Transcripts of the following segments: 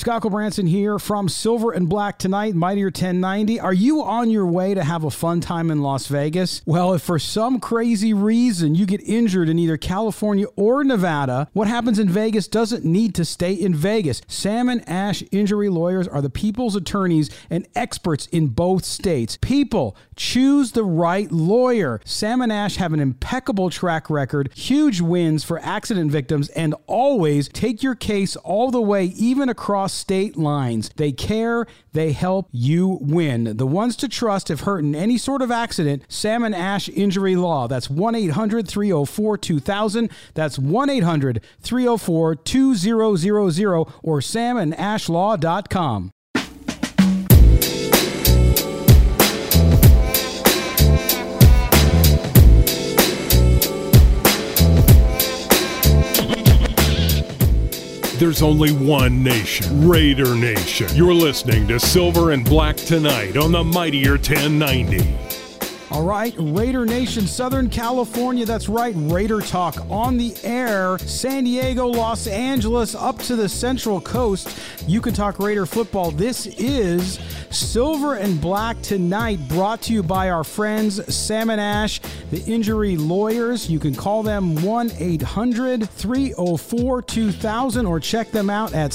Scott Branson here from Silver and Black Tonight, Mightier 1090. Are you on your way to have a fun time in Las Vegas? Well, if for some crazy reason you get injured in either California or Nevada, what happens in Vegas doesn't need to stay in Vegas. Sam and Ash Injury Lawyers are the people's attorneys and experts in both states. People, choose the right lawyer. Sam and Ash have an impeccable track record, huge wins for accident victims, and always take your case all the way, even across state lines. They care, they help, you win. The ones to trust if hurt in any sort of accident, Sam and Ash Injury Law. That's 1-800-304-2000. That's 1-800-304-2000 or samandashlaw.com. There's only one nation, Raider Nation. You're listening to Silver and Black Tonight on the Mightier 1090. All right, Raider Nation, Southern California, that's right, Raider Talk on the air. San Diego, Los Angeles, up to the Central Coast. You can talk Raider football. This is Silver and Black Tonight, brought to you by our friends Sam and Ash, the Injury Lawyers. You can call them 1-800-304-2000 or check them out at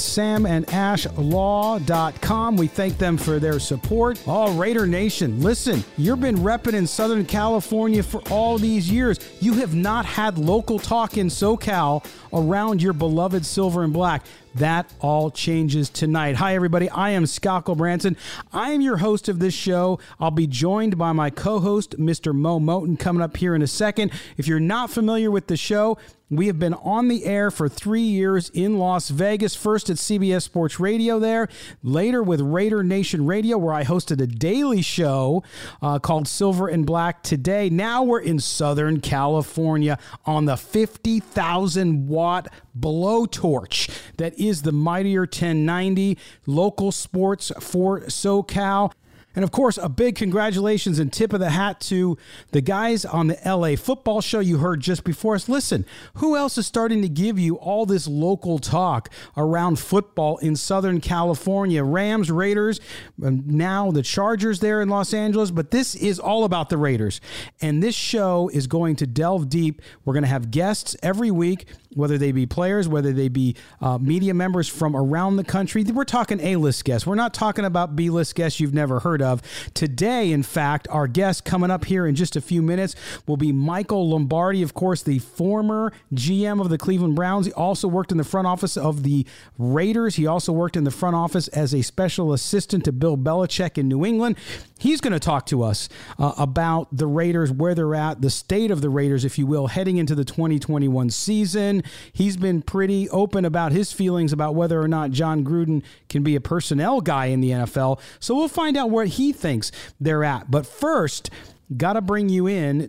samandashlaw.com. We thank them for their support. Oh, Raider Nation, listen, you've been repping in Southern California for all these years. You have not had local talk in SoCal around your beloved Silver and Black. That all changes tonight. Hi, everybody. I am Scott Branson. I am your host of this show. I'll be joined by my co-host, Mr. Mo Moton, coming up here in a second. If you're not familiar with the show, we have been on the air for 3 years in Las Vegas, first at CBS Sports Radio there, later with Raider Nation Radio, where I hosted a daily show called Silver and Black Today. Now we're in Southern California on the 50,000-watt blowtorch that is the Mightier 1090, local sports for SoCal. And, of course, a big congratulations and tip of the hat to the guys on the LA football show you heard just before us. Listen, who else is starting to give you all this local talk around football in Southern California? Rams, Raiders, now the Chargers there in Los Angeles. But this is all about the Raiders. And this show is going to delve deep. We're going to have guests every week, whether they be players, whether they be media members from around the country. We're talking A-list guests. We're not talking about B-list guests you've never heard of. Today, in fact, our guest coming up here in just a few minutes will be Michael Lombardi, of course, the former GM of the Cleveland Browns. He also worked in the front office of the Raiders. He also worked in the front office as a special assistant to Bill Belichick in New England. He's going to talk to us about the Raiders, where they're at, the state of the Raiders, if you will, heading into the 2021 season. He's been pretty open about his feelings about whether or not John Gruden can be a personnel guy in the NFL. So we'll find out where he thinks they're at. But first, got to bring you in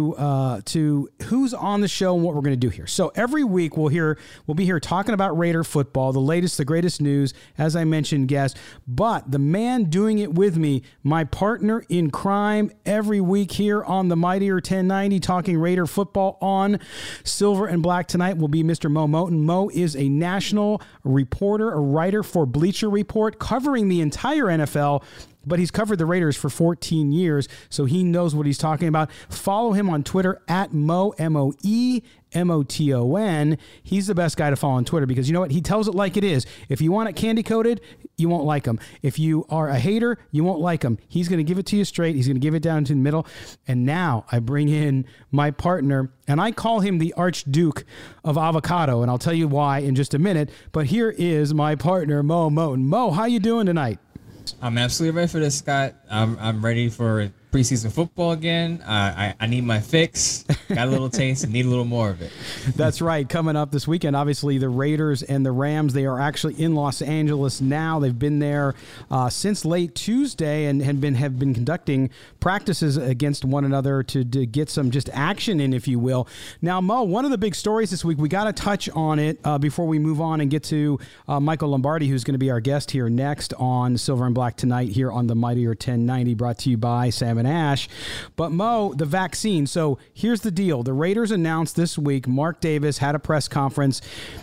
to who's on the show and what we're going to do here. So every week we'll be here talking about Raider football, the latest, the greatest news, as I mentioned, guest. But the man doing it with me, my partner in crime every week here on the Mightier 1090, talking Raider football on Silver and Black Tonight, will be Mr. Mo Moton. Mo is a national reporter, a writer for Bleacher Report, covering the entire NFL. But he's covered the Raiders for 14 years, so he knows what he's talking about. Follow him on Twitter at Mo, M-O-E-M-O-T-O-N. He's the best guy to follow on Twitter because you know what? He tells it like it is. If you want it candy-coated, you won't like him. If you are a hater, you won't like him. He's going to give it to you straight. He's going to give it down to the middle. And now I bring in my partner, and I call him the Archduke of Avocado, and I'll tell you why in just a minute. But here is my partner, Mo Moton. Mo, how you doing tonight? I'm absolutely ready for this, Scott. I'm ready for preseason football again. I need my fix. Got a little taste and need a little more of it. That's right. Coming up this weekend, obviously the Raiders and the Rams, they are actually in Los Angeles now. They've been there since late Tuesday and have been conducting practices against one another to get some just action in, if you will. Now, Mo, one of the big stories this week, we got to touch on it before we move on and get to Michael Lombardi, who's going to be our guest here next on Silver and Black Tonight here on the Mightier 1090, brought to you by Sam and Ash. But Mo, the vaccine. So here's the deal. The Raiders announced this week, Mark Davis had a press conference.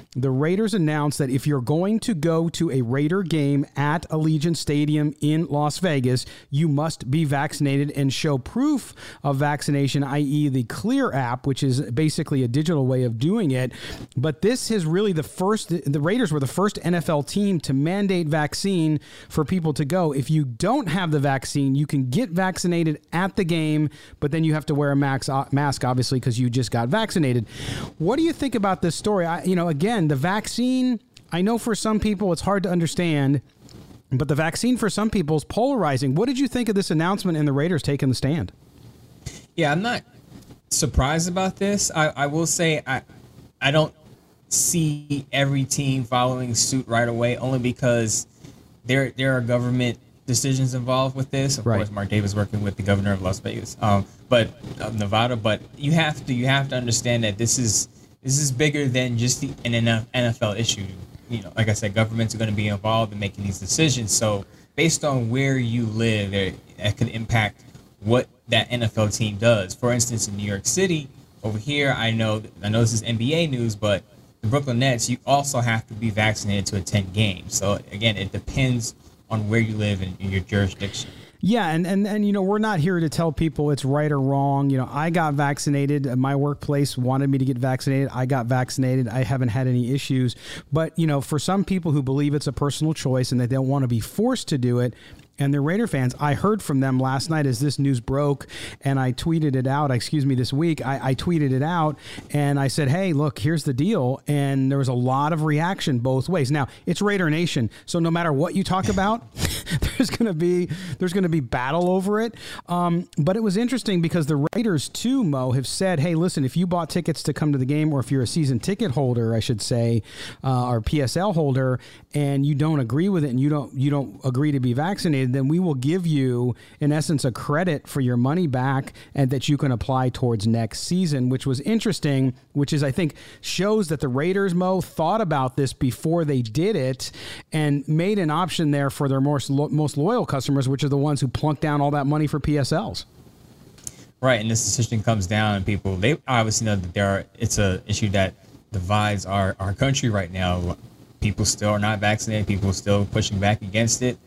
the Raiders announced that if you're going to go to a Raider game at Allegiant Stadium in Las Vegas, you must be vaccinated and show proof of vaccination, i.e. the Clear app, which is basically a digital way of doing it. But this is really the Raiders were the first NFL team to mandate vaccine for people to go. If you don't have the vaccine, you can get vaccinated at the game, but then you have to wear a mask obviously, because you just got vaccinated. What do you think about this story? Again, the vaccine, I know for some people it's hard to understand, but the vaccine for some people is polarizing. What did you think of this announcement and the Raiders taking the stand? Yeah, I'm not surprised about this. I will say I don't see every team following suit right away, only because there are government decisions involved with this. Of course, Mark Davis working with the governor of Las Vegas, but Nevada. But you have to understand that this is bigger than just an NFL issue. Like I said, governments are going to be involved in making these decisions. So based on where you live, that could impact what that NFL team does. For instance, in New York City, over here, I know this is NBA news, but the Brooklyn Nets, you also have to be vaccinated to attend games. So again, it depends on where you live in your jurisdiction. Yeah, and we're not here to tell people it's right or wrong. I got vaccinated. My workplace wanted me to get vaccinated. I got vaccinated. I haven't had any issues. But, for some people who believe it's a personal choice and they don't want to be forced to do it, and they're Raider fans, I heard from them last night as this news broke, and I tweeted it out, this week. I tweeted it out, and I said, hey, look, here's the deal. And there was a lot of reaction both ways. Now, it's Raider Nation, so no matter what you talk about, there's going to be battle over it. But it was interesting because the Raiders, too, Mo, have said, hey, listen, if you bought tickets to come to the game, or if you're a season ticket holder, I should say, or PSL holder, and you don't agree with it and you don't agree to be vaccinated, then we will give you, in essence, a credit for your money back and that you can apply towards next season, which was interesting, which is, I think, shows that the Raiders, Mo, thought about this before they did it and made an option there for their most loyal customers, which are the ones who plunk down all that money for PSLs. Right, and this decision comes down, and people, they obviously know that it's an issue that divides our country right now. People still are not vaccinated. People are still pushing back against it.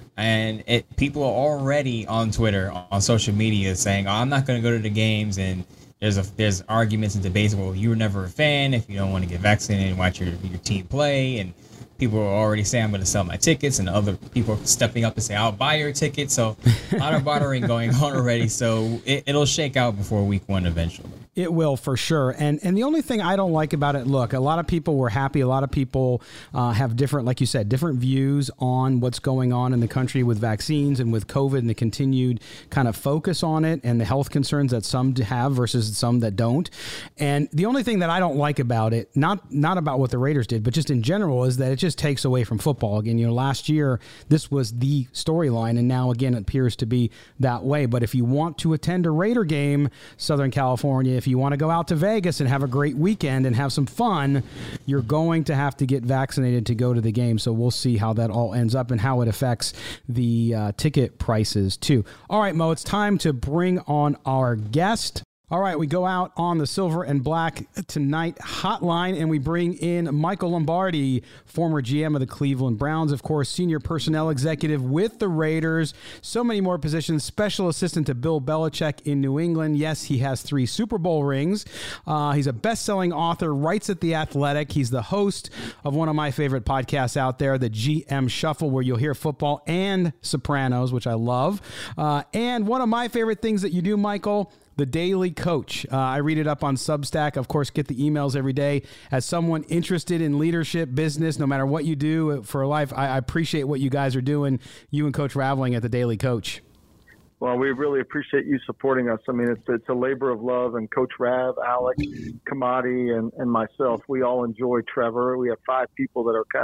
And people are already on Twitter, on social media, saying, I'm not going to go to the games. And there's arguments and debates. Well, you were never a fan if you don't want to get vaccinated and watch your team play. And people are already saying, I'm going to sell my tickets. And other people are stepping up and say, I'll buy your ticket. So a lot of bartering going on already. So it'll shake out before week one eventually. It will, for sure. And the only thing I don't like about it, look, a lot of people were happy. A lot of people have different, like you said, different views on what's going on in the country with vaccines and with COVID and the continued kind of focus on it and the health concerns that some have versus some that don't. And the only thing that I don't like about it, not about what the Raiders did, but just in general, is that it just takes away from football. Again, last year, this was the storyline, and now, again, it appears to be that way. But if you want to attend a Raider game, Southern California, if you want to go out to Vegas and have a great weekend and have some fun, you're going to have to get vaccinated to go to the game. So we'll see how that all ends up and how it affects the ticket prices too. All right, Mo, it's time to bring on our guest. All right, we go out on the Silver and Black Tonight hotline, and we bring in Michael Lombardi, former GM of the Cleveland Browns, of course, senior personnel executive with the Raiders, so many more positions, special assistant to Bill Belichick in New England. Yes, he has 3 Super Bowl rings. He's a best-selling author, writes at The Athletic. He's the host of one of my favorite podcasts out there, the GM Shuffle, where you'll hear football and Sopranos, which I love. And one of my favorite things that you do, Michael, The Daily Coach. I read it up on Substack. Of course, get the emails every day. As someone interested in leadership, business, no matter what you do for life, I appreciate what you guys are doing, you and Coach Raveling at The Daily Coach. Well, we really appreciate you supporting us. I mean, it's a labor of love, and Coach Rav, Alex, Kamadi, and myself, we all enjoy Trevor. We have 5 people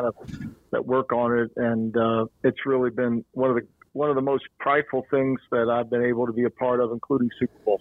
that work on it, and it's really been one of the most prideful things that I've been able to be a part of, including Super Bowls.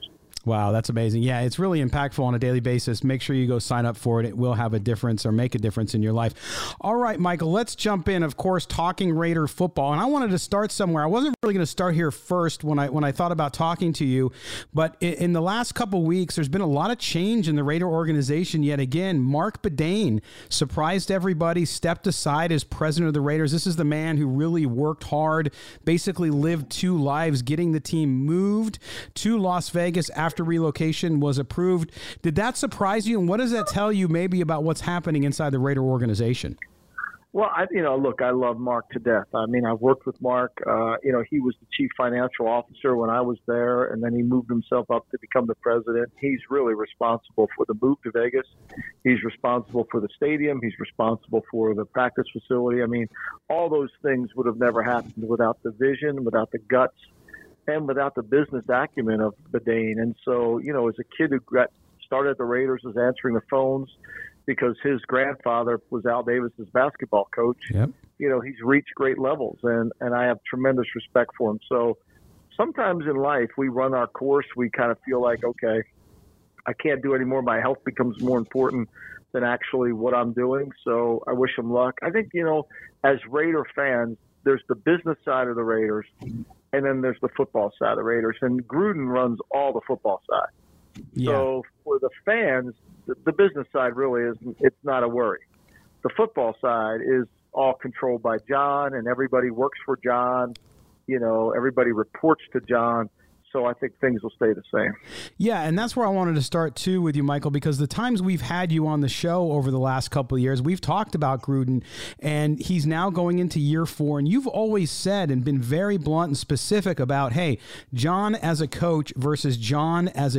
Wow, that's amazing. Yeah, it's really impactful on a daily basis. Make sure you go sign up for it. It will have a difference or make a difference in your life. All right, Michael, let's jump in, of course, talking Raider football. And I wanted to start somewhere. I wasn't really going to start here first when I thought about talking to you. But in the last couple of weeks, there's been a lot of change in the Raider organization yet again. Mark Bedane surprised everybody, stepped aside as president of the Raiders. This is the man who really worked hard, basically lived two lives, getting the team moved to Las Vegas after relocation was approved. Did that surprise you? And what does that tell you maybe about what's happening inside the Raider organization? Well, look, I love Mark to death. I mean, I've worked with Mark. He was the chief financial officer when I was there, and then he moved himself up to become the president. He's really responsible for the move to Vegas. He's responsible for the stadium. He's responsible for the practice facility. I mean, all those things would have never happened without the vision, without the guts, and without the business acumen of Bedane. And so, as a kid who started at the Raiders, was answering the phones because his grandfather was Al Davis's basketball coach. Yep. He's reached great levels, and I have tremendous respect for him. So sometimes in life, we run our course. We kind of feel like, okay, I can't do any more. My health becomes more important than actually what I'm doing. So I wish him luck. I think, as Raider fans, there's the business side of the Raiders, and then there's the football side of the Raiders. And Gruden runs all the football side. Yeah. So for the fans, the business side really it's not a worry. The football side is all controlled by John, and everybody works for John. Everybody reports to John. So I think things will stay the same. Yeah, and that's where I wanted to start, too, with you, Michael, because the times we've had you on the show over the last couple of years, we've talked about Gruden, and he's now going into year 4, and you've always said and been very blunt and specific about, hey, John as a coach versus John as a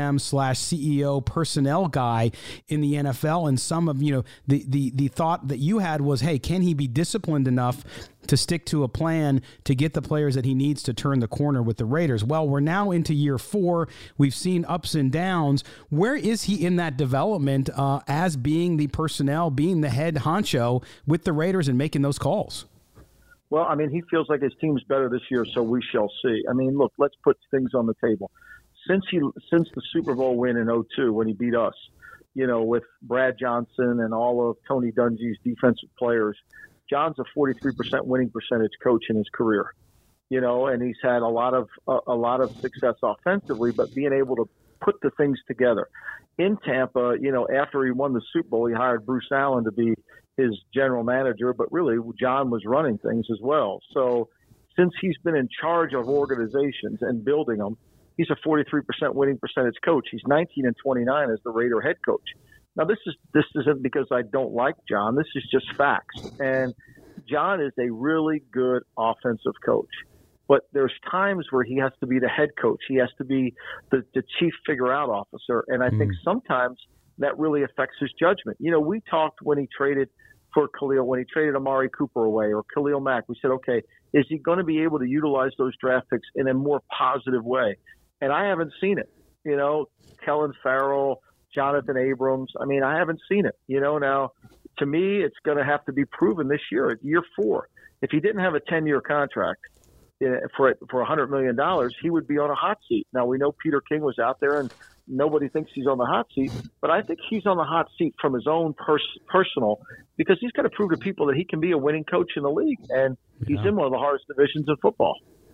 GM/CEO personnel guy in the NFL, and some of, the thought that you had was, hey, can he be disciplined enough to stick to a plan to get the players that he needs to turn the corner with the Raiders? Well, we're now into year 4. We've seen ups and downs. Where is he in that development as being the personnel, being the head honcho with the Raiders and making those calls? Well, I mean, he feels like his team's better this year, so we shall see. I mean, look, let's put things on the table. Since the Super Bowl win in 2002 when he beat us, with Brad Johnson and all of Tony Dungy's defensive players, John's a 43% winning percentage coach in his career, and he's had a lot of success offensively, but being able to put the things together. In Tampa, after he won the Super Bowl, he hired Bruce Allen to be his general manager, but really John was running things as well. So since he's been in charge of organizations and building them, he's a 43% winning percentage coach. He's 19-29 as the Raider head coach. Now, this isn't because I don't like John. This is just facts. And John is a really good offensive coach. But there's times where he has to be the head coach. He has to be the chief figure-out officer. And I think sometimes that really affects his judgment. We talked when he traded for Khalil, when he traded Amari Cooper away or Khalil Mack. We said, okay, is he going to be able to utilize those draft picks in a more positive way? And I haven't seen it. Kellen Farrell, Jonathan Abrams. I mean, I haven't seen it. Now, to me, it's going to have to be proven this year, at year 4. If he didn't have a 10-year contract for $100 million, he would be on a hot seat. Now, we know Peter King was out there, and nobody thinks he's on the hot seat, but I think he's on the hot seat from his own personal, because he's got to prove to people that he can be a winning coach in the league, and he's in one of the hardest divisions in football.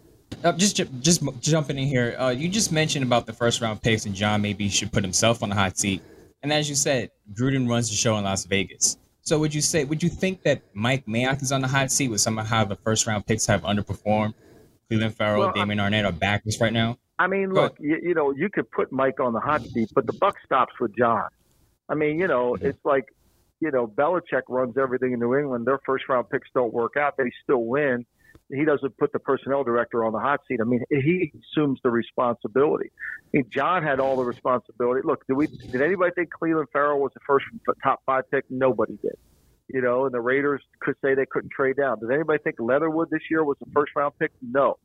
Just jumping in here, you just mentioned about the first-round picks, and John maybe should put himself on the hot seat. And as you said, Gruden runs the show in Las Vegas. So would you think that Mike Mayock is on the hot seat with somehow the first-round picks have underperformed? Cleveland Farrell, Damon Arnett are backers right now? I mean, look, you could put Mike on the hot seat, but the buck stops with John. I mean, it's like, Belichick runs everything in New England. Their first-round picks don't work out. They still win. He doesn't put the personnel director on the hot seat. I mean, he assumes the responsibility. I mean, John had all the responsibility. Look, did anybody think Cleveland Farrell was the first top 5 pick? Nobody did. And the Raiders could say they couldn't trade down. Did anybody think Leatherwood this year was the first-round pick? No.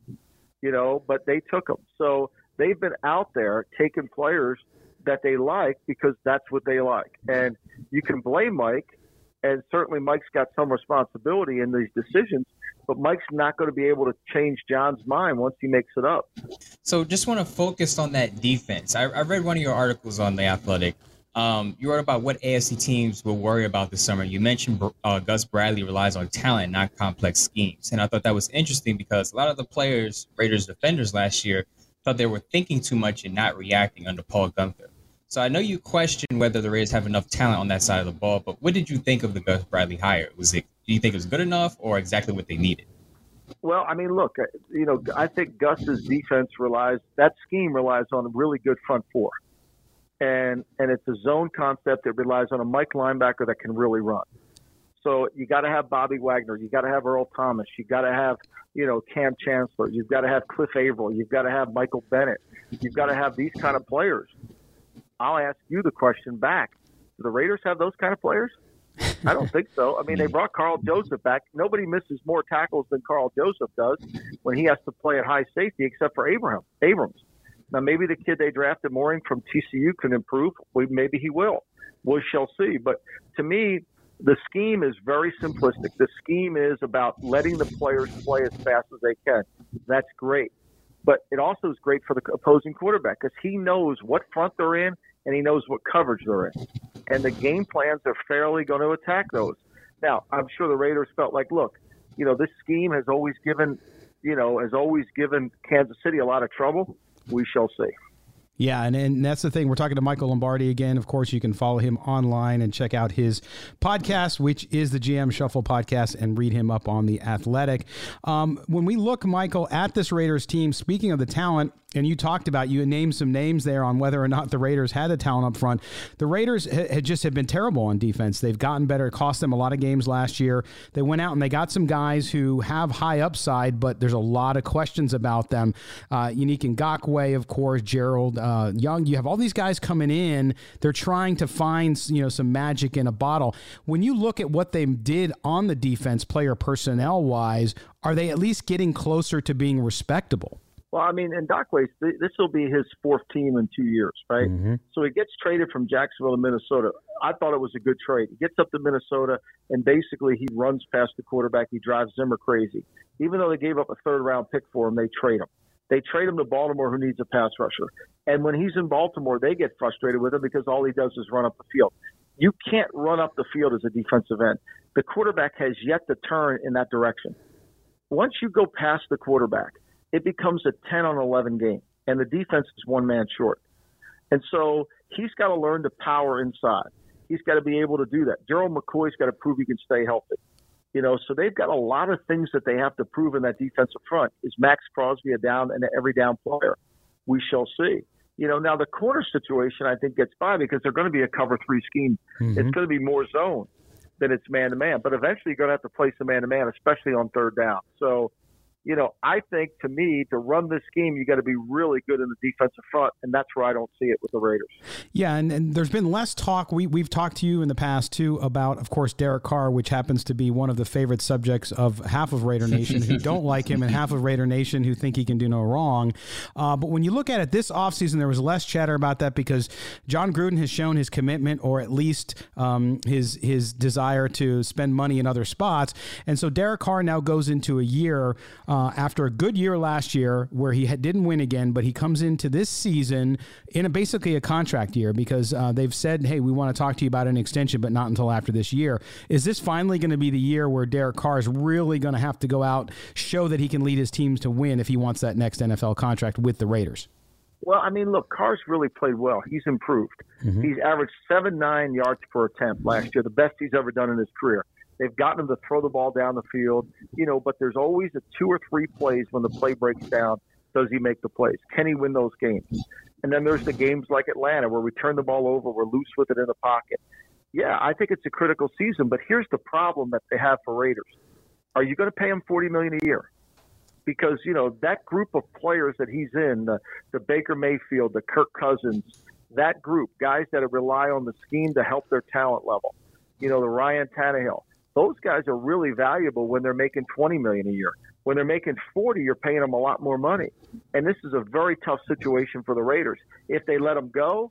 But they took him. So they've been out there taking players that they like because that's what they like. And you can blame Mike And certainly Mike's got some responsibility in these decisions, but Mike's not going to be able to change John's mind once he makes it up. So just want to focus on that defense. I read one of your articles on The Athletic. You wrote about what AFC teams will worry about this summer. You mentioned Gus Bradley relies on talent, not complex schemes. And I thought that was interesting because a lot of the players, Raiders defenders last year, thought they were thinking too much and not reacting under Paul Guenther. So I know you questioned whether the Raiders have enough talent on that side of the ball, but what did you think of the Gus Bradley hire? Do you think it was good enough or exactly what they needed? Well, I mean, look, I think Gus's defense that scheme relies on a really good front four. And it's a zone concept that relies on a Mike linebacker that can really run. So you got to have Bobby Wagner. You got to have Earl Thomas. You got to have, Cam Chancellor. You've got to have Cliff Averill. You've got to have Michael Bennett. You've got to have these kind of players. I'll ask you the question back. Do the Raiders have those kind of players? I don't think so. I mean, they brought Carl Joseph back. Nobody misses more tackles than Carl Joseph does when he has to play at high safety, except for Abrams. Now, maybe the kid they drafted, Mooring from TCU, can improve. Maybe he will. We shall see. But to me, the scheme is very simplistic. The scheme is about letting the players play as fast as they can. That's great. But it also is great for the opposing quarterback because he knows what front they're in and he knows what coverage they're in. And the game plans are fairly going to attack those. Now, I'm sure the Raiders felt like, look, this scheme has always given Kansas City a lot of trouble. We shall see. Yeah, and that's the thing. We're talking to Michael Lombardi again. Of course, you can follow him online and check out his podcast, which is the GM Shuffle podcast, and read him up on The Athletic. When we look, Michael, at this Raiders team, speaking of the talent, and you named some names there on whether or not the Raiders had the talent up front. The Raiders had been terrible on defense. They've gotten better. It cost them a lot of games last year. They went out and they got some guys who have high upside, but there's a lot of questions about them. Unique Ngakoue, of course, Gerald Young. You have all these guys coming in. They're trying to find some magic in a bottle. When you look at what they did on the defense, player personnel-wise, are they at least getting closer to being respectable? Well, I mean, Ngakoue, this will be his fourth team in 2 years, right? Mm-hmm. So he gets traded from Jacksonville to Minnesota. I thought it was a good trade. He gets up to Minnesota, and basically he runs past the quarterback. He drives Zimmer crazy. Even though they gave up a third-round pick for him, they trade him. They trade him to Baltimore, who needs a pass rusher. And when he's in Baltimore, they get frustrated with him because all he does is run up the field. You can't run up the field as a defensive end. The quarterback has yet to turn in that direction. Once you go past the quarterback, it becomes a 10-on-11 game, and the defense is one man short. And so he's got to learn to power inside. He's got to be able to do that. Gerald McCoy's got to prove he can stay healthy. So they've got a lot of things that they have to prove in that defensive front. Is Max Crosby a down and every down player? We shall see. Now the corner situation I think gets by because they're going to be a cover 3 scheme. Mm-hmm. It's going to be more zone than it's man-to-man. But eventually you're going to have to play some man-to-man, especially on third down. So, I think, to me, to run this scheme, you got to be really good in the defensive front, and that's where I don't see it with the Raiders. Yeah, and there's been less talk. We've talked to you in the past, too, about, of course, Derek Carr, which happens to be one of the favorite subjects of half of Raider Nation who don't like him and half of Raider Nation who think he can do no wrong. But when you look at it this offseason, there was less chatter about that because John Gruden has shown his commitment or at least his desire to spend money in other spots. And so Derek Carr now goes into a year after a good year last year where he didn't win again, but he comes into this season in basically a contract year because they've said, hey, we want to talk to you about an extension, but not until after this year. Is this finally going to be the year where Derek Carr is really going to have to go out, show that he can lead his teams to win if he wants that next NFL contract with the Raiders? Well, I mean, look, Carr's really played well. He's improved. Mm-hmm. He's averaged 7.9 yards per attempt last year, the best he's ever done in his career. They've gotten him to throw the ball down the field, but there's always 2 or 3 plays when the play breaks down. Does he make the plays? Can he win those games? And then there's the games like Atlanta where we turn the ball over, we're loose with it in the pocket. Yeah, I think it's a critical season, but here's the problem that they have for Raiders. Are you going to pay him $40 million a year? Because, that group of players that he's in, the Baker Mayfield, the Kirk Cousins, that group, guys that rely on the scheme to help their talent level, the Ryan Tannehill, those guys are really valuable when they're making $20 million a year. When they're making $40, you're paying them a lot more money. And this is a very tough situation for the Raiders. If they let them go,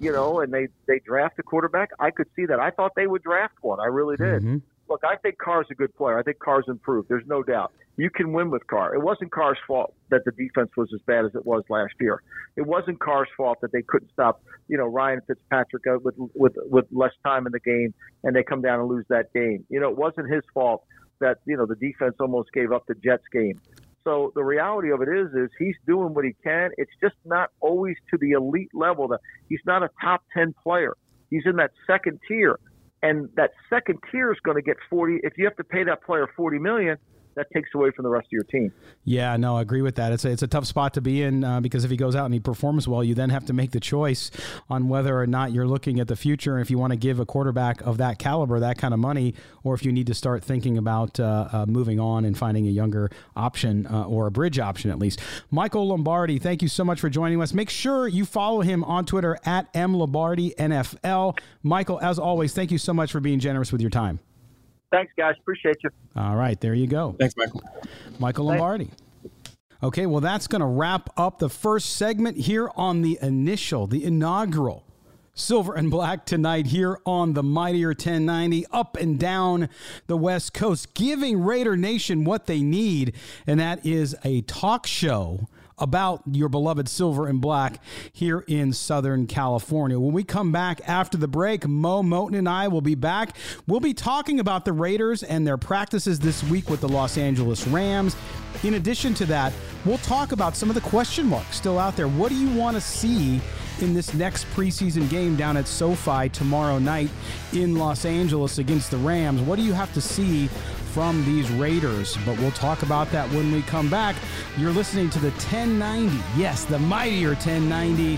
and they draft a quarterback, I could see that. I thought they would draft one. I really did. Mm-hmm. Look, I think Carr's a good player. I think Carr's improved. There's no doubt. You can win with Carr. It wasn't Carr's fault that the defense was as bad as it was last year. It wasn't Carr's fault that they couldn't stop, Ryan Fitzpatrick with less time in the game, and they come down and lose that game. It wasn't his fault that, the defense almost gave up the Jets game. So the reality of it is he's doing what he can. It's just not always to the elite level. He's not a top 10 player. He's in that second tier. And that second tier is going to get 40. If you have to pay that player $40 million, that takes away from the rest of your team. Yeah, no, I agree with that. It's a tough spot to be in because if he goes out and he performs well, you then have to make the choice on whether or not you're looking at the future and if you want to give a quarterback of that caliber that kind of money, or if you need to start thinking about moving on and finding a younger option or a bridge option at least. Michael Lombardi, thank you so much for joining us. Make sure you follow him on Twitter at @MLombardiNFL. Michael, as always, thank you so much for being generous with your time. Thanks, guys. Appreciate you. All right, there you go. Thanks, Michael. Michael Lombardi. Okay, well, that's going to wrap up the first segment here on the inaugural Silver and Black Tonight here on the Mightier 1090, up and down the West Coast, giving Raider Nation what they need, and that is a talk show about your beloved Silver and Black here in Southern California. When we come back after the break, Mo Moton and I will be back. We'll be talking about the Raiders and their practices this week with the Los Angeles Rams. In addition to that, we'll talk about some of the question marks still out there. What do you want to see in this next preseason game down at SoFi tomorrow night in Los Angeles against the Rams? What do you have to see from these Raiders? But we'll talk about that when we come back. You're listening to the 1090. Yes, the Mightier 1090.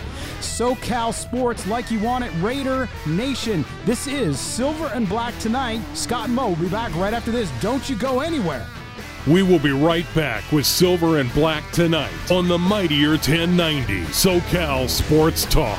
SoCal Sports like you want it. Raider Nation. This is Silver and Black Tonight. Scott and Mo will be back right after this. Don't you go anywhere. We will be right back with Silver and Black Tonight on the Mightier 1090 SoCal Sports Talk.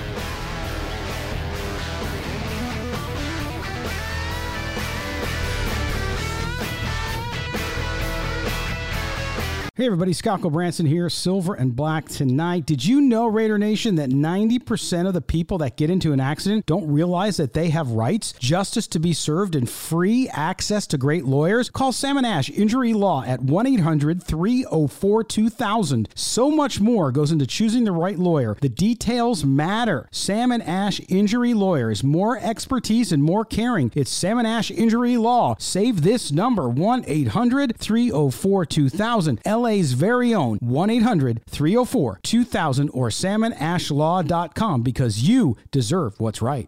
Hey everybody, Scott Branson here, Silver and Black Tonight. Did you know, Raider Nation, that 90% of the people that get into an accident don't realize that they have rights, justice to be served, and free access to great lawyers? Call Sam and Ash Injury Law at 1-800-304-2000. So much more goes into choosing the right lawyer. The details matter. Sam and Ash Injury Lawyers. More expertise and more caring. It's Sam and Ash Injury Law. Save this number, 1-800-304-2000. LA's very own 1-800-304-2000 or salmonashlaw.com, because you deserve what's right.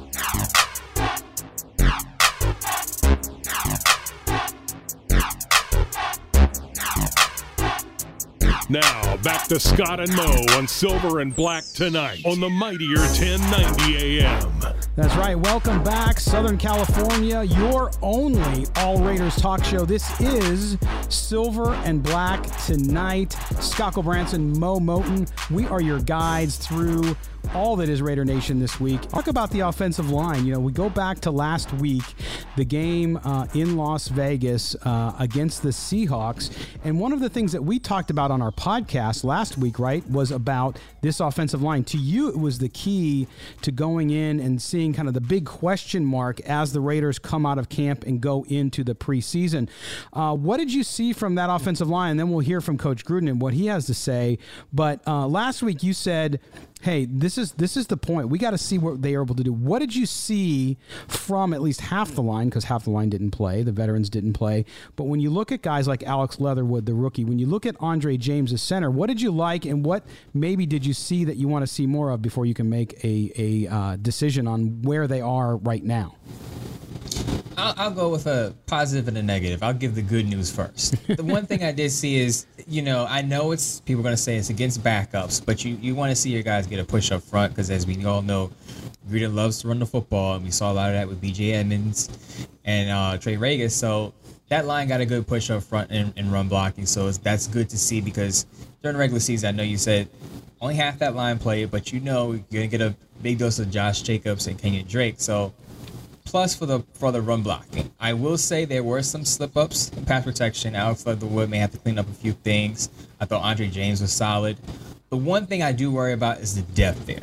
Now, back to Scott and Mo on Silver and Black Tonight on the Mightier 1090 AM. That's right. Welcome back, Southern California, your only All Raiders talk show. This is Silver and Black Tonight. Scott Branson, Mo Moton. We are your guides through all that is Raider Nation this week. Talk about the offensive line. We go back to last week, the game in Las Vegas against the Seahawks. And one of the things that we talked about on our podcast last week, right, was about this offensive line. To you, it was the key to going in and seeing kind of the big question mark as the Raiders come out of camp and go into the preseason. What did you see from that offensive line? And then we'll hear from Coach Gruden and what he has to say. But last week you said, hey, this is the point. We got to see what they are able to do. What did you see from at least half the line? Because half the line didn't play. The veterans didn't play. But when you look at guys like Alex Leatherwood, the rookie, when you look at Andre James, the center, what did you like and what maybe did you see that you want to see more of before you can make a decision on where they are right now? I'll go with a positive and a negative. I'll give the good news first. The one thing I did see is, I know it's people are going to say it's against backups, but you want to see your guys get a push up front because, as we all know, Gruden loves to run the football, and we saw a lot of that with B.J. Edmonds and Trey Regis. So that line got a good push up front and run blocking. So that's good to see because during the regular season, I know you said only half that line played, but you're going to get a big dose of Josh Jacobs and Kenyon Drake. So plus for the run blocking. I will say there were some slip-ups in pass protection. Alex Leatherwood may have to clean up a few things. I thought Andre James was solid. The one thing I do worry about is the depth there.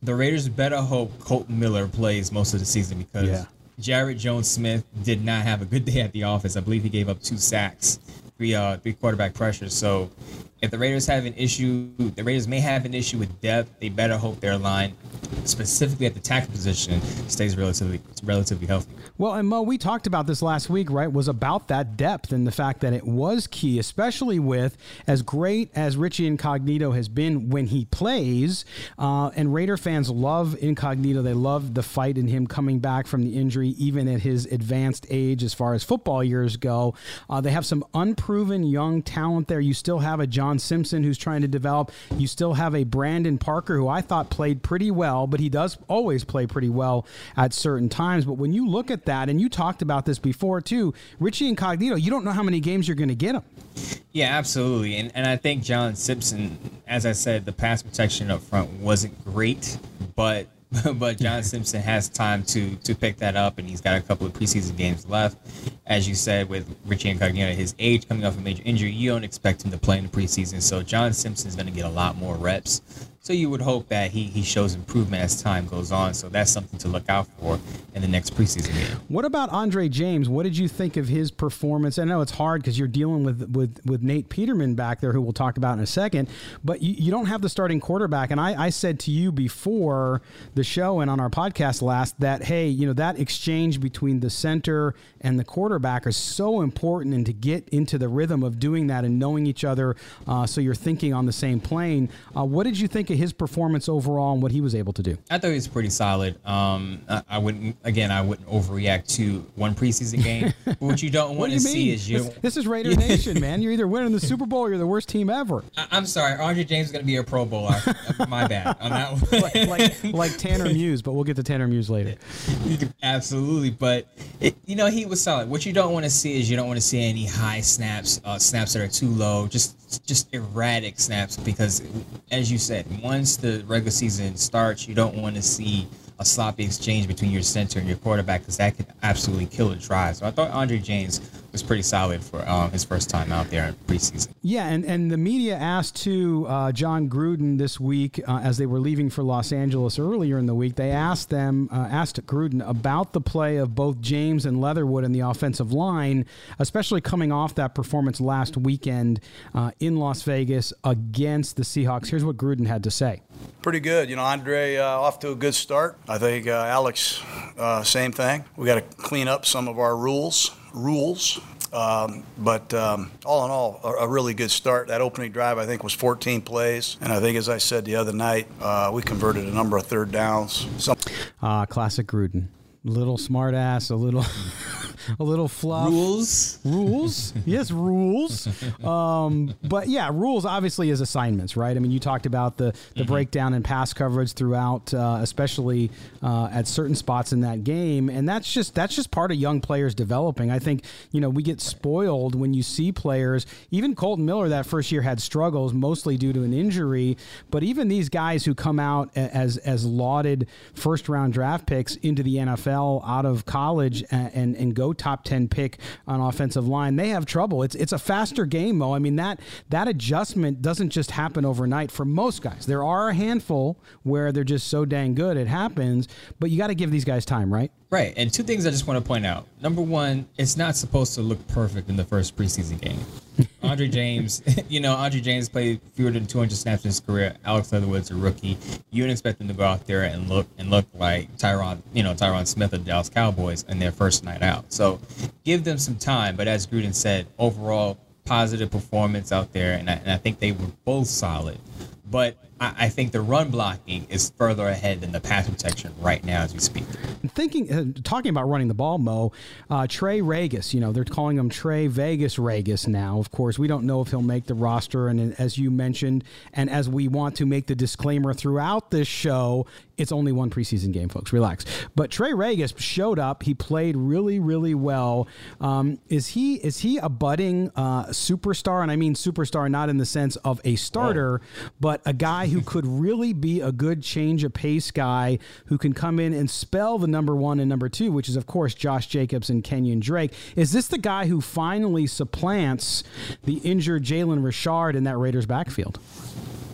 The Raiders better hope Colton Miller plays most of the season because Jared Jones-Smith did not have a good day at the office. I believe he gave up 2 sacks, three quarterback pressures. So if the Raiders have an issue, the Raiders may have an issue with depth. They better hope their line, specifically at the tackle position, stays relatively healthy. Well, and Mo, we talked about this last week, right? Was about that depth and the fact that it was key, especially with as great as Richie Incognito has been when he plays. And Raider fans love Incognito. They love the fight in him coming back from the injury, even at his advanced age as far as football years go. They have some unproven young talent there. You still have a John Simpson who's trying to develop. You still have a Brandon Parker who I thought played pretty well, but he does always play pretty well at certain times. But when you look at that, and you talked about this before too, Richie Incognito, you don't know how many games you're going to get him. Yeah, absolutely. And I think John Simpson, as I said, the pass protection up front wasn't great, but John Simpson has time to pick that up, and he's got a couple of preseason games left. As you said, with Richie Incognito, his age coming off a major injury, you don't expect him to play in the preseason. So John Simpson is going to get a lot more reps. So you would hope that he shows improvement as time goes on. So that's something to look out for in the next preseason game. What about Andre James? What did you think of his performance? I know it's hard because you're dealing with Nate Peterman back there, who we'll talk about in a second, but you don't have the starting quarterback. And I said to you before the show and on our podcast last that, hey, you know, that exchange between the center and the quarterback is so important, and to get into the rhythm of doing that and knowing each other so you're thinking on the same plane. What did you think of his performance overall and what he was able to do? I thought he was pretty solid. I wouldn't overreact to one preseason game. But what you don't want to see is this is Raider Nation, man. You're either winning the Super Bowl or you're the worst team ever. I'm sorry, Andre James is going to be a Pro Bowler. My bad on that one. like Tanner Muse, but we'll get to Tanner Muse later. Absolutely, but he was solid. What you don't want to see is any high snaps, snaps that are too low, just erratic snaps, because as you said, once the regular season starts, you don't want to see a sloppy exchange between your center and your quarterback, because that could absolutely kill a drive. So I thought Andre James was pretty solid for his first time out there in preseason. Yeah, and the media asked John Gruden this week as they were leaving for Los Angeles earlier in the week. They asked Gruden about the play of both James and Leatherwood in the offensive line, especially coming off that performance last weekend in Las Vegas against the Seahawks. Here's what Gruden had to say. Pretty good. Andre off to a good start. I think Alex, same thing. We got to clean up some of our rules. But all in all, a really good start. That opening drive, I think, was 14 plays. And I think, as I said the other night, we converted a number of third downs. Classic Gruden. Little smart ass, a little fluff. Rules. Yes, rules. But yeah, rules obviously is assignments, right? I mean, you talked about the breakdown and pass coverage throughout, especially at certain spots in that game, and that's just part of young players developing. I think we get spoiled when you see players. Even Colton Miller that first year had struggles, mostly due to an injury. But even these guys who come out as lauded first round draft picks into the NFL out of college and go top 10 pick on offensive line, they have trouble. It's a faster game, Mo. I mean, that adjustment doesn't just happen overnight for most guys. There are a handful where they're just so dang good it happens, but you got to give these guys time, right? Right, and two things I just want to point out. Number one, it's not supposed to look perfect in the first preseason game. Andre James, Andre James played fewer than 200 snaps in his career. Alex Leatherwood's a rookie. You would expect them to go out there and look like Tyron Smith of the Dallas Cowboys in their first night out. So give them some time. But as Gruden said, overall positive performance out there, and I think they were both solid. But I think the run blocking is further ahead than the pass protection right now as we speak. Talking about running the ball, Mo, Trey Regis, they're calling him Trey Vegas Regis now. Of course, we don't know if he'll make the roster. And as you mentioned, and as we want to make the disclaimer throughout this show, it's only one preseason game, folks. Relax. But Trey Regis showed up. He played really, really well. Is he a budding superstar? And I mean superstar not in the sense of a starter, but a guy who could really be a good change of pace guy who can come in and spell the number one and number two, which is, of course, Josh Jacobs and Kenyon Drake. Is this the guy who finally supplants the injured Jalen Richard in that Raiders backfield?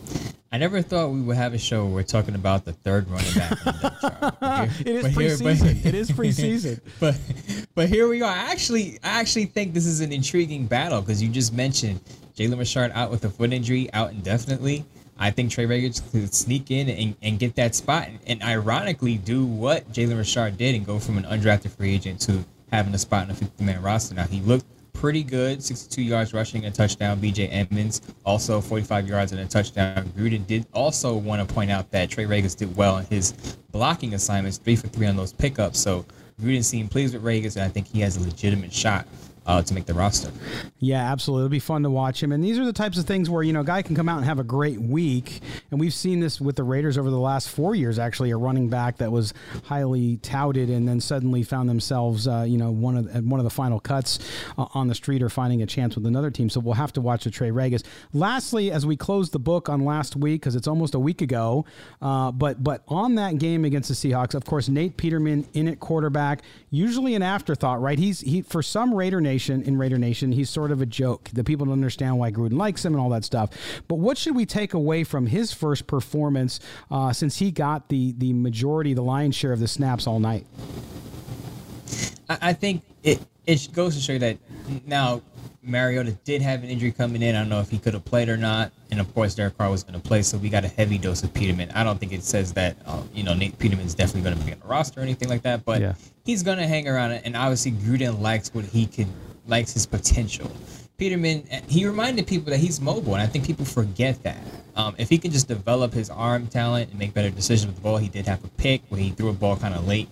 I never thought we would have a show where we're talking about the third running back on the depth chart. It is preseason. It is preseason. But here we are. I actually think this is an intriguing battle because you just mentioned Jalen Richard out with a foot injury, out indefinitely. I think Trey Rager could sneak in and get that spot and ironically do what Jalen Richard did and go from an undrafted free agent to having a spot in a 50-man roster. Now, he looked pretty good, 62 yards rushing, a touchdown. B.J. Edmonds also 45 yards and a touchdown. Gruden did also want to point out that Trey Rager did well in his blocking assignments, 3 for 3 on those pickups. So Gruden seemed pleased with Rager, and I think he has a legitimate shot to make the roster. Yeah, absolutely. It'll be fun to watch him. And these are the types of things where, a guy can come out and have a great week. And we've seen this with the Raiders over the last 4 years, actually, a running back that was highly touted and then suddenly found themselves, one of the final cuts on the street or finding a chance with another team. So we'll have to watch the Trey Rager. Lastly, as we close the book on last week, because it's almost a week ago, but on that game against the Seahawks, of course, Nate Peterman in at quarterback, usually an afterthought, right? He for some Raider Nation, he's sort of a joke. The people don't understand why Gruden likes him and all that stuff. But what should we take away from his first performance since he got the majority, the lion's share of the snaps all night? I think it goes to show you that now Mariota did have an injury coming in. I don't know if he could have played or not. And, of course, Derek Carr was going to play, so we got a heavy dose of Peterman. I don't think it says that, Nate Peterman's definitely going to be on the roster or anything like that. But he's going to hang around, and obviously Gruden likes likes his potential. Peterman, he reminded people that he's mobile, and I think people forget that. If he can just develop his arm talent and make better decisions with the ball, he did have a pick where he threw a ball kind of late.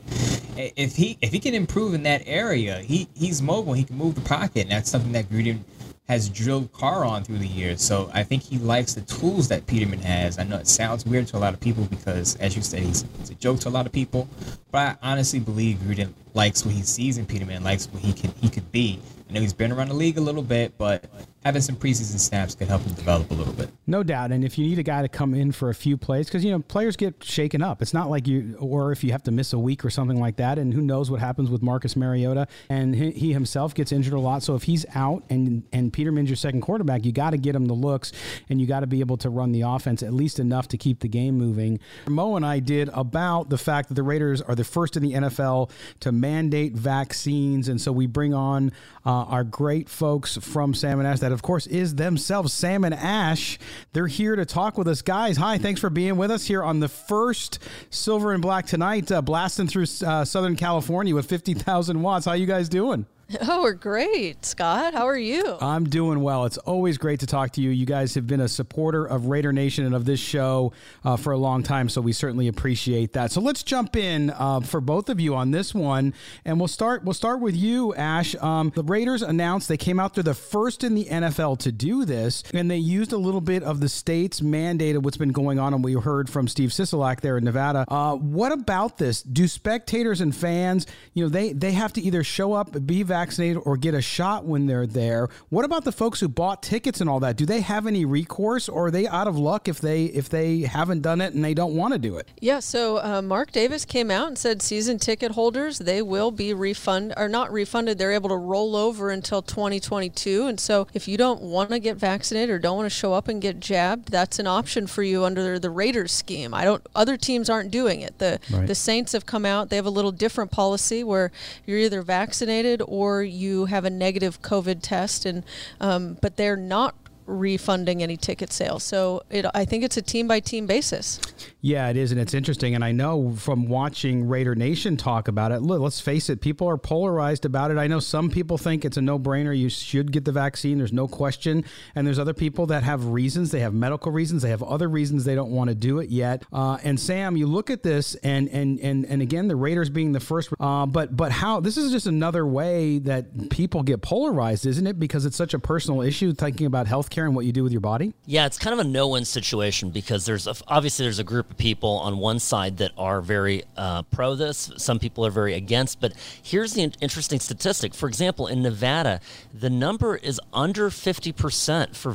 If he can improve in that area, he's mobile. He can move the pocket, and that's something that Gruden has drilled Carr on through the years. So I think he likes the tools that Peterman has. I know it sounds weird to a lot of people because, as you said, he's a joke to a lot of people. But I honestly believe Gruden likes what he sees in Peterman, likes what he could be. I know he's been around the league a little bit, but having some preseason snaps could help him develop a little bit. No doubt. And if you need a guy to come in for a few plays, because, players get shaken up. It's not like or if you have to miss a week or something like that, and who knows what happens with Marcus Mariota, and he himself gets injured a lot. So if he's out and Peterman's your second quarterback, you got to get him the looks, and you got to be able to run the offense at least enough to keep the game moving. Mo and I did about the fact that the Raiders are the first in the NFL to mandate vaccines, and so we bring on our great folks from Sam and Ash, that of course is themselves Sam and Ash. They're here to talk with us. Guys, hi, thanks for being with us here on the first Silver and Black Tonight, blasting through Southern California with 50,000 watts. How you guys doing? Oh, we're great, Scott. How are you? I'm doing well. It's always great to talk to you. You guys have been a supporter of Raider Nation and of this show for a long time, so we certainly appreciate that. So let's jump in for both of you on this one, and we'll start with you, Ash. The Raiders announced they came out. They're the first in the NFL to do this, and they used a little bit of the state's mandate of what's been going on, and we heard from Steve Sisolak there in Nevada. What about this? Do spectators and fans, they have to either show up, be vaccinated, or get a shot when they're there? What about the folks who bought tickets and all that? Do they have any recourse, or are they out of luck if they haven't done it and they don't want to do it? Yeah, so Mark Davis came out and said season ticket holders, they will be not refunded. They're able to roll over until 2022. And so if you don't want to get vaccinated or don't want to show up and get jabbed, that's an option for you under the Raiders scheme. Other teams aren't doing it. The Saints have come out. They have a little different policy where you're either vaccinated or you have a negative COVID test, and but they're not refunding any ticket sales. So I think it's a team-by-team basis. Yeah, it is, and it's interesting. And I know from watching Raider Nation talk about it, look, let's face it, people are polarized about it. I know some people think it's a no-brainer. You should get the vaccine. There's no question. And there's other people that have reasons. They have medical reasons. They have other reasons they don't want to do it yet. And Sam, you look at this, and again, the Raiders being the first, but how this is just another way that people get polarized, isn't it? Because it's such a personal issue, thinking about healthcare and what you do with your body. Yeah, it's kind of a no-win situation because there's a group of people on one side that are very pro this. Some people are very against. But here's the interesting statistic. For example, in Nevada, the number is under 50% for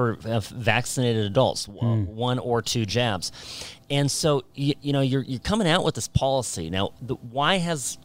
vaccinated adults, 1 or 2 jabs. And so you're coming out with this policy now. Why has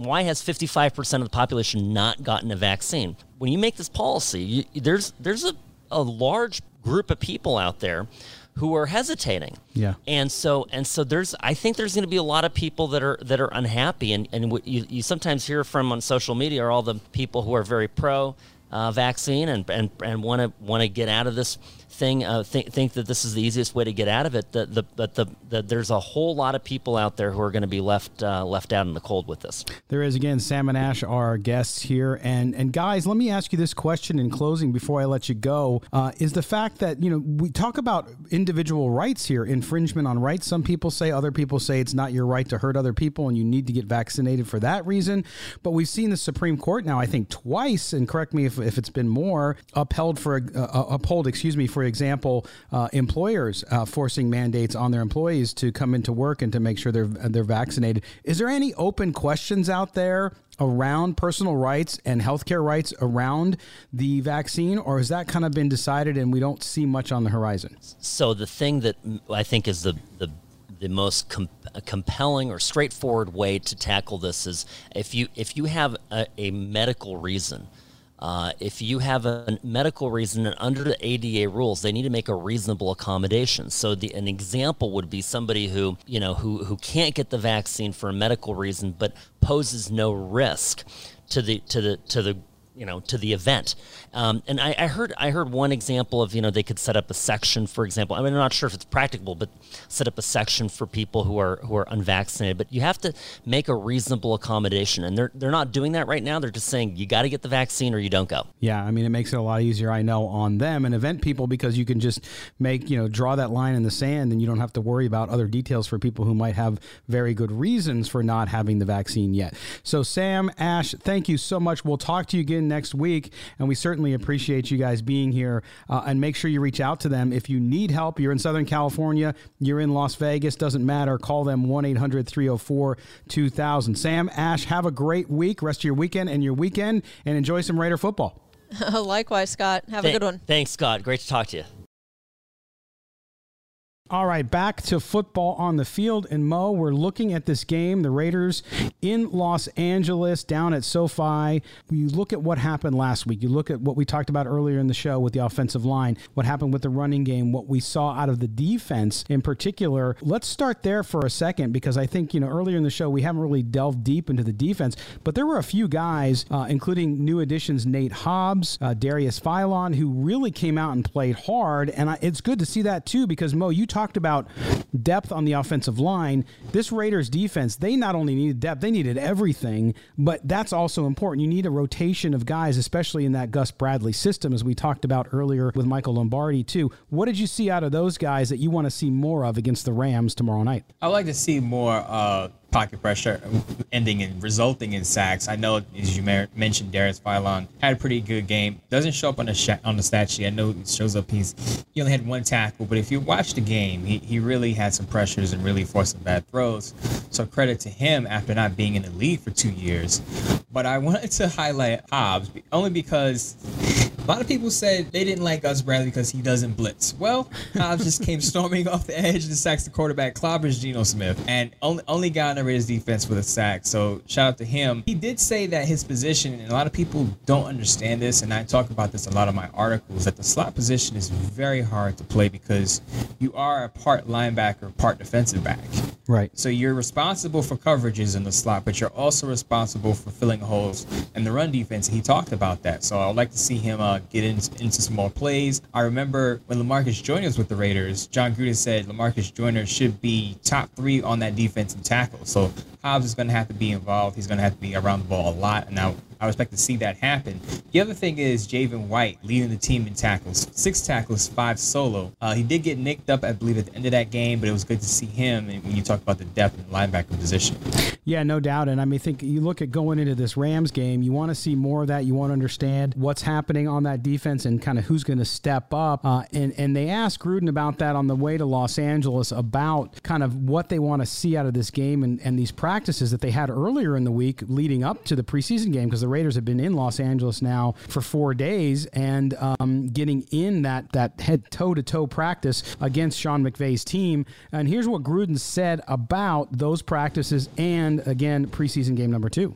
55% of the population not gotten a vaccine? When you make this policy, there's a large group of people out there who are hesitating. Yeah. And so I think there's going to be a lot of people that are unhappy, and what you sometimes hear from on social media are all the people who are very pro vaccine and want to get out of this thing, think that this is the easiest way to get out of it. That there's a whole lot of people out there who are going to be left out in the cold with this. There is, again, Sam and Ash are our guests here, and guys, let me ask you this question in closing before I let you go. Is the fact that we talk about individual rights here, infringement on rights. Some people say, other people say it's not your right to hurt other people, and you need to get vaccinated for that reason. But we've seen the Supreme Court now, I think twice, and correct me if it's been more, uphold, for example, employers forcing mandates on their employees to come into work and to make sure they're vaccinated. Is there any open questions out there around personal rights and healthcare rights around the vaccine, or has that kind of been decided and we don't see much on the horizon? So the thing that I think is the most compelling or straightforward way to tackle this is if you have a medical reason. If you have a medical reason, and under the ADA rules, they need to make a reasonable accommodation. So an example would be somebody who can't get the vaccine for a medical reason, but poses no risk to the event. And I heard one example of, they could set up a section, for example. I mean, I'm not sure if it's practicable, but set up a section for people who are unvaccinated. But you have to make a reasonable accommodation, and they're not doing that right now. They're just saying you got to get the vaccine or you don't go. Yeah, I mean, it makes it a lot easier, I know, on them and event people, because you can just draw that line in the sand, and you don't have to worry about other details for people who might have very good reasons for not having the vaccine yet. So Sam, Ash, thank you so much. We'll talk to you again next week, and we certainly appreciate you guys being here, and make sure you reach out to them if you need help. You're in Southern California, you're in Las Vegas, doesn't matter. Call them 1-800-304-2000. Sam, Ash, have a great week, rest of your weekend and your weekend, and enjoy some Raider football. Likewise, Scott. Have a good one. Thanks, Scott. Great to talk to you. All right, back to football on the field. And Mo, we're looking at this game, the Raiders in Los Angeles, down at SoFi. You look at what happened last week. You look at what we talked about earlier in the show with the offensive line, what happened with the running game, what we saw out of the defense in particular. Let's start there for a second, because I think, earlier in the show, we haven't really delved deep into the defense, but there were a few guys, including new additions, Nate Hobbs, Darius Philon, who really came out and played hard. And it's good to see that too, because Mo, you talked about depth on the offensive line. This Raiders defense, they not only needed depth, they needed everything, but that's also important. You need a rotation of guys, especially in that Gus Bradley system, as we talked about earlier with Michael Lombardi too. What did you see out of those guys that you want to see more of against the Rams tomorrow night? I'd like to see more pocket pressure ending and resulting in sacks. I know, as you mentioned, Darius Philon had a pretty good game. Doesn't show up on the stat sheet. I know it shows up he only had one tackle, but if you watch the game, he really had some pressures and really forced some bad throws. So credit to him after not being in the league for 2 years. But I wanted to highlight Hobbs only because a lot of people said they didn't like Gus Bradley because he doesn't blitz. Well, Hobbs just came storming off the edge and sacks the quarterback, clobbers Geno Smith, and only guy on the Raiders defense with a sack. So shout out to him. He did say that his position, and a lot of people don't understand this, and I talk about this in a lot of my articles, that the slot position is very hard to play because you are a part linebacker, part defensive back. Right. So you're responsible for coverages in the slot, but you're also responsible for filling holes in the run defense. He talked about that. So I'd like to see him get into some more plays. I remember when Lamarcus Joyner was with the Raiders, John Gruden said Lamarcus Joyner should be top 3 on that defensive tackle. So Hobbs is going to have to be involved. He's going to have to be around the ball a lot. And now I expect to see that happen. The other thing is Javen White leading the team in tackles. 6 tackles, 5 solo. He did get nicked up, I believe, at the end of that game, but it was good to see him when you talk about the depth in the linebacker position. Yeah, no doubt. And I think you look at going into this Rams game, you want to see more of that. You want to understand what's happening on that defense and kind of who's going to step up. And they asked Gruden about that on the way to Los Angeles, about kind of what they want to see out of this game and these practices that they had earlier in the week leading up to the preseason game, because the Raiders have been in Los Angeles now for 4 days and getting in that head toe-to-toe practice against Sean McVay's team. And here's what Gruden said about those practices and, again, preseason game number 2.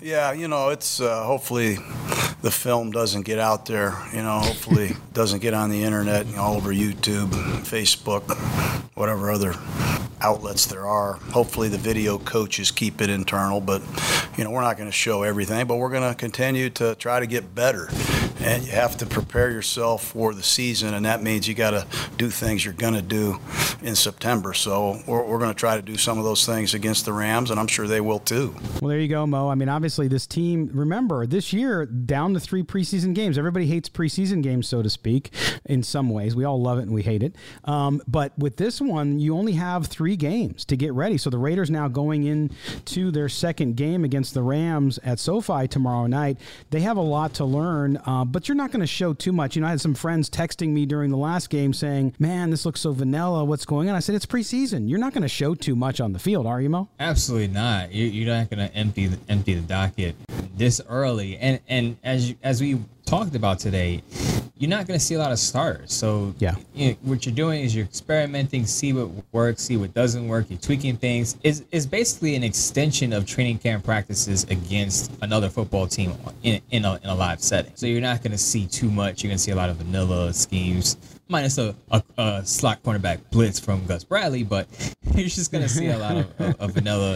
Yeah, it's hopefully the film doesn't get out there. Hopefully it doesn't get on the internet, all over YouTube, Facebook, whatever other outlets there are. Hopefully the video coaches keep it internal, but we're not going to show everything, but we're going to continue to try to get better. And you have to prepare yourself for the season, and that means you got to do things you're going to do in September. So we're going to try to do some of those things against the Rams, and I'm sure they will too. Well, there you go, Mo. I mean, obviously this team, remember, this year, down to 3 preseason games. Everybody hates preseason games, so to speak, in some ways. We all love it and we hate it. But with this one, you only have 3 games to get ready. So the Raiders now going into their second game against the Rams at SoFi tomorrow night. They have a lot to learn, but you're not going to show too much. I had some friends texting me during the last game saying, man, this looks so vanilla. What's going on? I said, it's preseason. You're not going to show too much on the field, are you, Mo? Absolutely not. You're not going to empty the docket this early. And as we talked about today, you're not going to see a lot of starters. So yeah, what you're doing is you're experimenting, see what works, see what doesn't work. You're tweaking things. Is basically an extension of training camp practices against another football team in a live setting. So you're not going to see too much. You're going to see a lot of vanilla schemes, minus a slot cornerback blitz from Gus Bradley, but you're just going to see a lot of vanilla,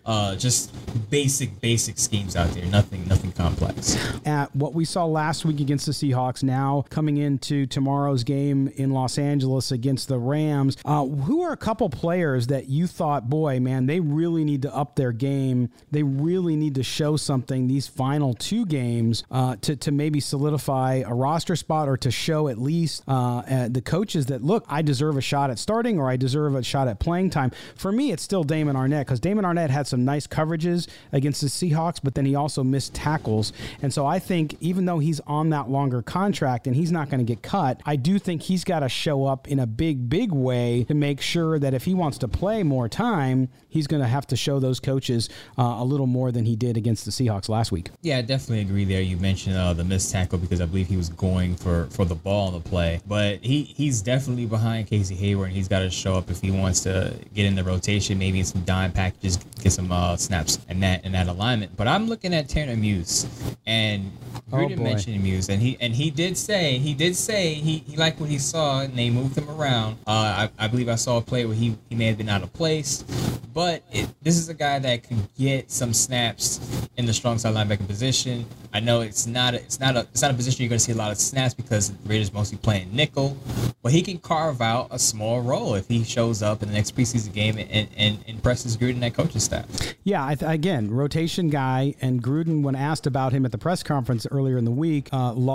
just basic schemes out there. Nothing complex. At what we saw last week against the Seahawks, now coming into tomorrow's game in Los Angeles against the Rams, who are a couple players that you thought, boy, man, they really need to up their game. They really need to show something these final 2 games to maybe solidify a roster spot, or to show at least the coaches that, look, I deserve a shot at starting, or I deserve a shot at playing time. For me, it's still Damon Arnette, because Damon Arnette had some nice coverages against the Seahawks, but then he also missed tackles. And so I think even though he's on that longer contract and he's not going to get cut, I do think he's got to show up in a big way to make sure that if he wants to play more time, he's going to have to show those coaches a little more than he did against the Seahawks last week. Yeah, I definitely agree there. You mentioned the missed tackle, because I believe he was going for the ball on the play. But he's definitely behind Casey Hayward, and he's got to show up if he wants to get in the rotation, maybe in some dime packages, get some snaps in that alignment. But I'm looking at Tanner Muse, and Gruden mentioned Muse, and he did say he liked what he saw, and they moved him around. I believe I saw a play where he may have been out of place, but this is a guy that can get some snaps in the strong side linebacker position. I know it's not a position you're going to see a lot of snaps, because the Raiders mostly playing nickel, but he can carve out a small role if he shows up in the next preseason game and impresses Gruden and that coaching staff. Yeah, again, rotation guy, and Gruden, when asked about him at the press conference earlier in the week,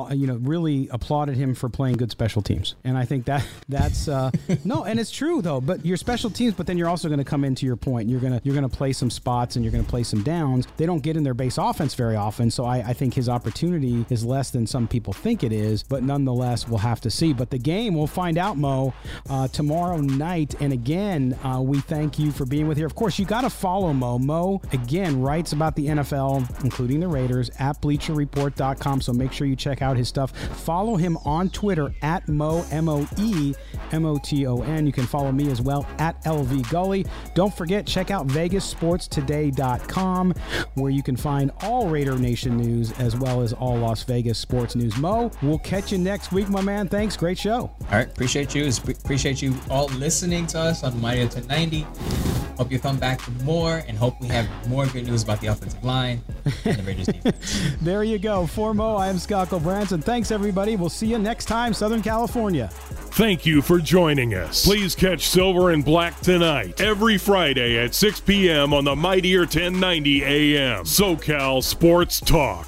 really applauded him for playing good special teams. And I think that's no, and it's true though. But your special teams, but then you're also going to come into your point. You're going to play some spots, and you're going to play some downs. They don't get in their base offense very often, so I think his opportunity is less than some people think it is. But nonetheless, we'll have to see. But the game, we'll find out, Mo, tomorrow night. And again, we thank you for being with here. Of course, you got to follow Mo. Mo, again, writes about the NFL, including the Raiders, at BleacherReport.com. So make sure you check out his stuff. Follow him on Twitter at Mo, MoeMoton. You can follow me as well at LV Gully. Don't forget, check out VegasSportsToday.com, where you can find all Raider Nation news as well as all Las Vegas sports news. Mo, we'll catch you next week, my man. Thanks. Great show. All right. Appreciate you. Appreciate you all listening to us on Mighty 1090. Hope you come back for more, and hope we have more good news about the offensive line and the Raiders defense. There you go. For Mo, I am Scott Branson. Thanks, everybody. We'll see you next time, Southern California. Thank you for joining us. Please catch Silver and Black tonight, every Friday at 6 p.m. on the Mightier 1090 AM. SoCal Sports Talk.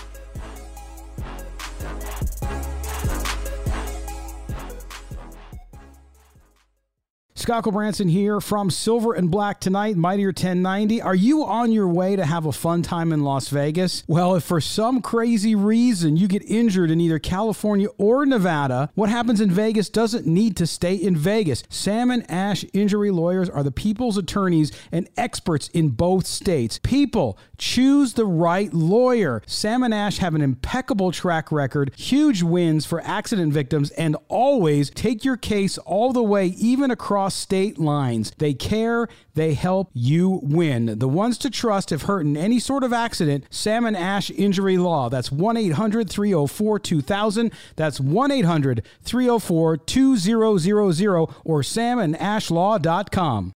Scott Branson here from Silver and Black tonight, Mightier 1090. Are you on your way to have a fun time in Las Vegas? Well, if for some crazy reason you get injured in either California or Nevada, what happens in Vegas doesn't need to stay in Vegas. Sam and Ash Injury Lawyers are the people's attorneys and experts in both states. People, Choose the right lawyer. Sam & Ash have an impeccable track record, huge wins for accident victims, and always take your case all the way, even across state lines. They care, they help, you win. The ones to trust if hurt in any sort of accident, Sam & Ash Injury Law. That's 1-800-304-2000. That's 1-800-304-2000 or samandashlaw.com.